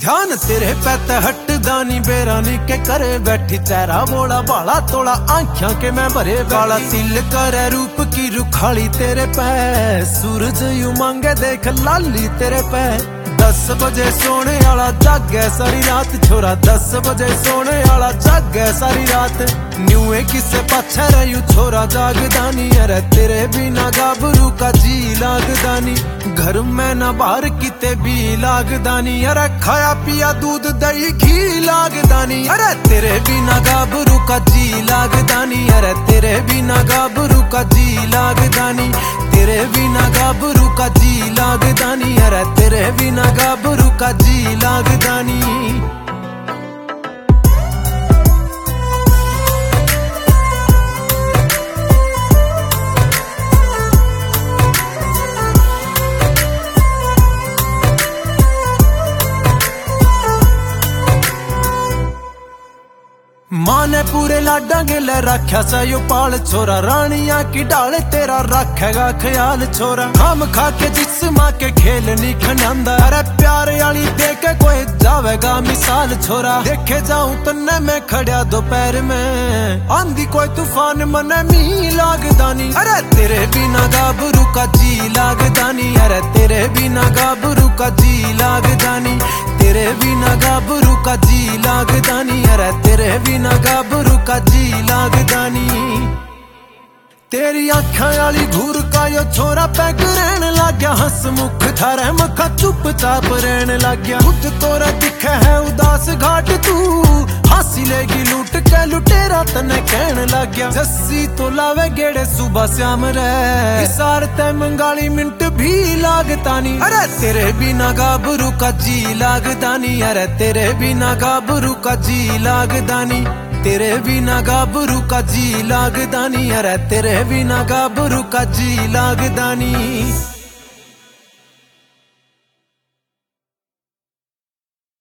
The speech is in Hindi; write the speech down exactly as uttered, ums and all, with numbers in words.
ध्यान तेरे पैत हटदा नी बेरानी के करे बैठी चेहरा बोला बाला तोला आंखियां के मैं भरे वाला तिल करे रूप की रुखाली तेरे पे सूरज यू मांगे देख लाली तेरे पे दस बजे सोने वाला जागे सारी रात छोरा दस बजे सोने वाला जागे सारी रात न्यूए किसे पाछे रही छोरा जागदानी अरे तेरे बिना गाभरू का जी लागदानी घर में ना बाहर किते भी लागदानी अरे खाया पिया दूध दही घी लागदानी अरे तेरे बिना गाभरू का जी लागदानी अरे तेरे बिना गाभरू का जी लागदानी तेरे बिना गाभरू का जी लागदानी अरे तेरे बिना गाभरू का जी लागदानी। मां ने पूरे लाडा गिले रखा सा यो पाल छोरा रानिया की डाल तेरा रखेगा ख्याल छोरा हम खा के जिस माँ के खेल नहीं खनांदा अरे प्यार वाली देखे कोई जावेगा मिसाल छोरा देखे जाऊं तन्ने मैं खड़ा दोपहर में आंधी कोई तूफान मन मी लागदानी अरे तेरे बिना गाभरू का जी लागदानी अरे तेरे बिना गाभरू का जी लागदानी तेरे बिना गाभरू का जी लागदानी अरे तेरे बिना गाभरू का जी लागदानी। तेरी आँखा वाली घूर का यो छोरा पैग रहन लग गया हंस मुख थारे मखा चुपचाप रहन लग गया खुद तोरा दिखे है उदास घाट तू हंसी लेगी लूट के लुटेरा तने कहन लग गया जस्सी तो लावे गेड़े सुबह श्याम रे सार ते मंगाली मिनट भी लागतानी अरे तेरे बिना गाभरू का जी लागदानी अरे तेरे बिना गाभरू का जी लागदानी तेरे बिना गाभरू का जी लागदानी अरे तेरे बिना गाभरू का जी लागदानी।